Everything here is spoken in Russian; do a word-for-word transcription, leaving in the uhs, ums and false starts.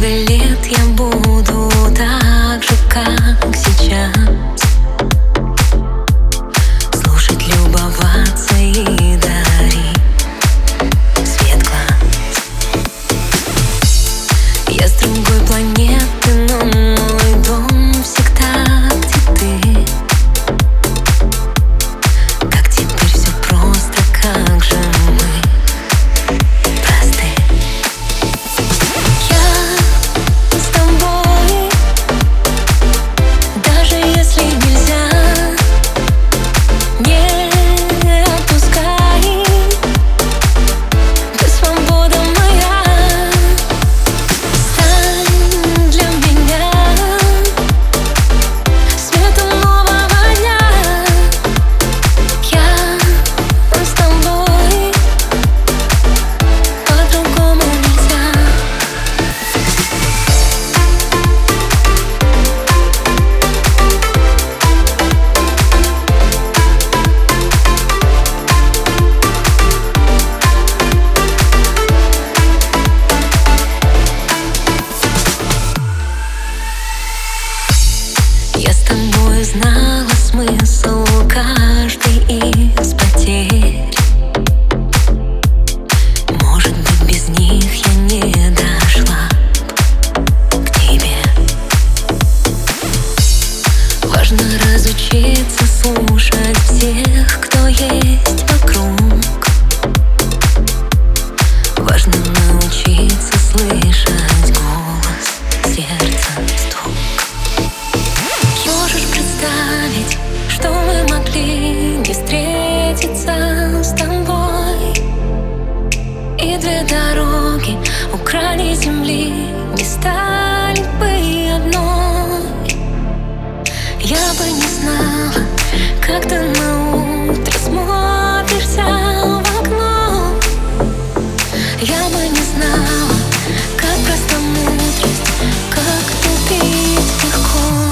лет я буду так же, как сейчас, слушать, любоваться и дарить свет глаз. Я с другой планеты, но мой дом всегда где ты. Как теперь все просто, как же мы просты. Я с тобой, даже если нельзя, не отпускай. Ты свобода моя, стань для меня светом нового дня. Я с тобой, по-другому нельзя. Я с тобой знала смысл каждой из потерь. Может быть, без них я не дошла к тебе. Важно разучиться слушать всех, кто есть вокруг. Важно научиться слышать голос, сердца стук. Можешь представить, что мы могли не встретиться с тобой, и две дороги у края земли не стали бы одной. Я бы не знала, как ты на утро смотришься в окно. Я бы не знала, как просто мудрость, как любить легко.